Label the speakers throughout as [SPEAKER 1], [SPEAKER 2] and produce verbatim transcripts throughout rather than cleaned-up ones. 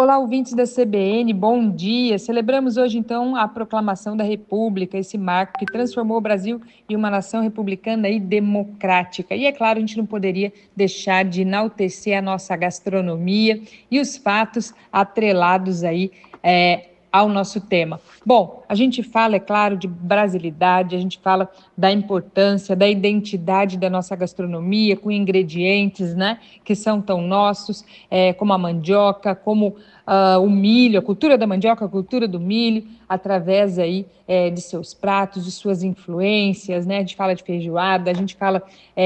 [SPEAKER 1] Olá, ouvintes da C B N, bom dia. Celebramos hoje, então, a proclamação da República, esse marco que transformou o Brasil em uma nação republicana e democrática. E, é claro, a gente não poderia deixar de enaltecer a nossa gastronomia e os fatos atrelados aí é, ao nosso tema. Bom, a gente fala, é claro, de brasilidade, a gente fala da importância, da identidade da nossa gastronomia, com ingredientes, né, que são tão nossos, é, como a mandioca, como uh, o milho, a cultura da mandioca, a cultura do milho, através aí é, de seus pratos, de suas influências, né, a gente fala de feijoada, a gente fala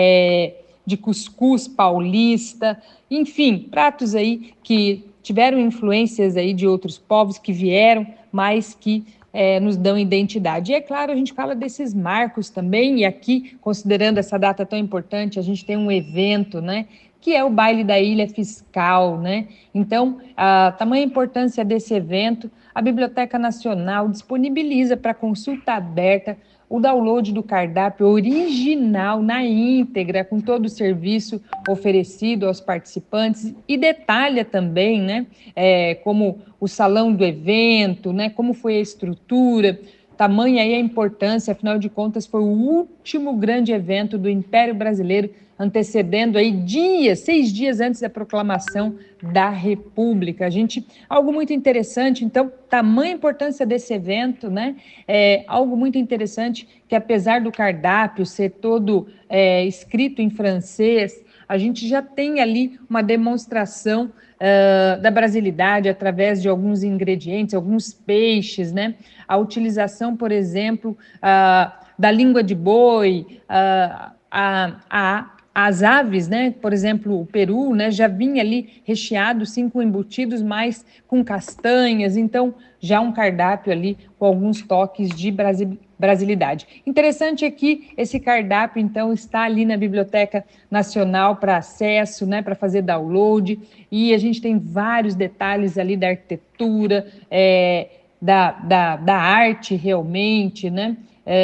[SPEAKER 1] é, de cuscuz paulista, enfim, pratos aí que tiveram influências aí de outros povos que vieram, mas que é, nos dão identidade. E, é claro, a gente fala desses marcos também, e aqui, considerando essa data tão importante, a gente tem um evento, né, que é o baile da Ilha Fiscal, né? Então, a tamanha importância desse evento, a Biblioteca Nacional disponibiliza para consulta aberta o download do cardápio original na íntegra, com todo o serviço oferecido aos participantes, e detalha também, né, é, como o salão do evento, né, como foi a estrutura, tamanha aí a importância, afinal de contas, foi o último grande evento do Império Brasileiro, antecedendo aí dias, seis dias antes da proclamação da República. A gente, algo muito interessante, então, tamanha importância desse evento, né? É algo muito interessante que, apesar do cardápio ser todo é, escrito em francês, a gente já tem ali uma demonstração uh, da brasilidade através de alguns ingredientes, alguns peixes, né? A utilização, por exemplo, uh, da língua de boi, uh, a, a as aves, né, por exemplo, o peru, né, já vinha ali recheado, sim, com embutidos, mas com castanhas, então já um cardápio ali com alguns toques de brasilidade. Interessante é que esse cardápio, então, está ali na Biblioteca Nacional para acesso, né, para fazer download, e a gente tem vários detalhes ali da arquitetura, é, da, da, da arte realmente, né,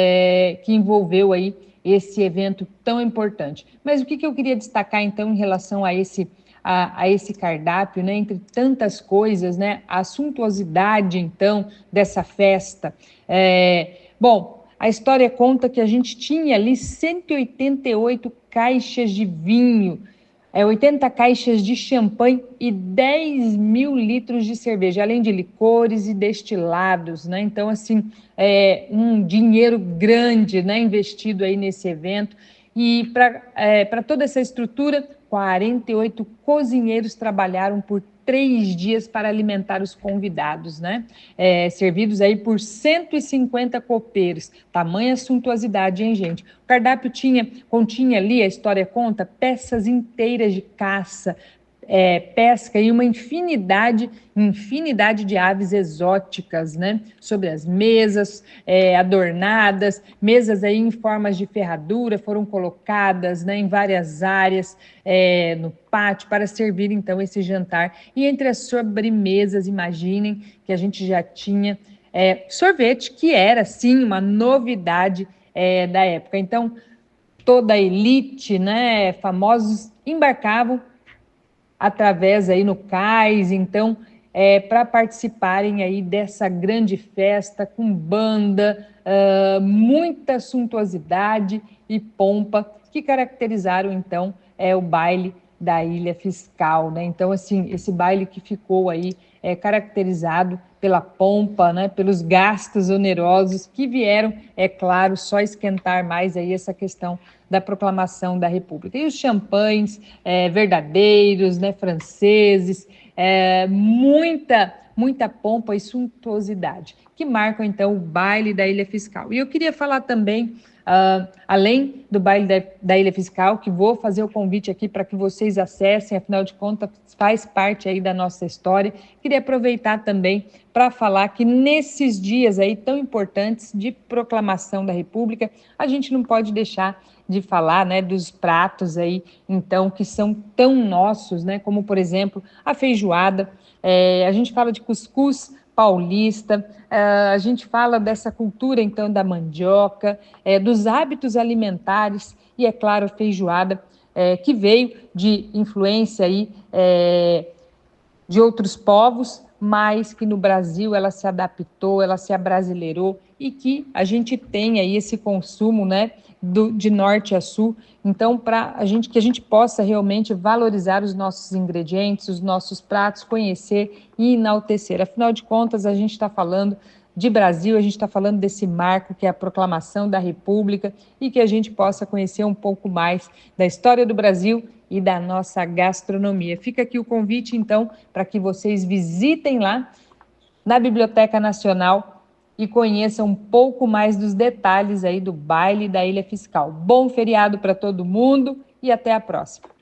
[SPEAKER 1] é, que envolveu aí esse evento tão importante. Mas o que, que eu queria destacar, então, em relação a esse, a, a esse cardápio, né, entre tantas coisas, né, a suntuosidade, então, dessa festa. É, bom, a história conta que a gente tinha ali cento e oitenta e oito caixas de vinho, é, oitenta caixas de champanhe e dez mil litros de cerveja, além de licores e destilados, né? Então, assim, é um dinheiro grande, né, investido aí nesse evento. E para é, para toda essa estrutura, quarenta e oito cozinheiros trabalharam por três dias para alimentar os convidados, né? É, servidos aí por cento e cinquenta copeiros. Tamanha suntuosidade, hein, gente? O cardápio tinha, continha ali, a história conta, peças inteiras de caça, é, pesca e uma infinidade, infinidade de aves exóticas, né? Sobre as mesas é, adornadas, mesas aí em formas de ferradura foram colocadas, né, em várias áreas é, no pátio para servir então esse jantar. E entre as sobremesas, imaginem que a gente já tinha é, sorvete, que era sim uma novidade é, da época. Então toda a elite, né, famosos embarcavam através aí no cais, então, é, para participarem aí dessa grande festa com banda, uh, muita suntuosidade e pompa que caracterizaram então é, o baile da Ilha Fiscal, né? Então, assim, esse baile que ficou aí é, caracterizado pela pompa, né, pelos gastos onerosos que vieram, é claro, só esquentar mais aí essa questão da proclamação da República. E os champanhes é, verdadeiros, né, franceses, é, muita, muita pompa e suntuosidade, que marcam, então, o baile da Ilha Fiscal. E eu queria falar também, uh, além do baile da, da Ilha Fiscal, que vou fazer o convite aqui para que vocês acessem, afinal de contas, faz parte aí da nossa história. Queria aproveitar também para falar que nesses dias aí tão importantes de proclamação da República, a gente não pode deixar de falar, né, dos pratos aí, então, que são tão nossos, né, como, por exemplo, a feijoada, é, a gente fala de cuscuz paulista, é, a gente fala dessa cultura, então, da mandioca, é, dos hábitos alimentares e, é claro, a feijoada, é, que veio de influência aí, é, de outros povos, mas que no Brasil ela se adaptou, ela se abrasileirou e que a gente tem aí esse consumo, né, do, de norte a sul. Então, para a gente que a gente possa realmente valorizar os nossos ingredientes, os nossos pratos, conhecer e enaltecer. Afinal de contas, a gente está falando de Brasil, a gente está falando desse marco que é a proclamação da República e que a gente possa conhecer um pouco mais da história do Brasil e da nossa gastronomia. Fica aqui o convite, então, para que vocês visitem lá na Biblioteca Nacional e conheçam um pouco mais dos detalhes aí do baile da Ilha Fiscal. Bom feriado para todo mundo e até a próxima.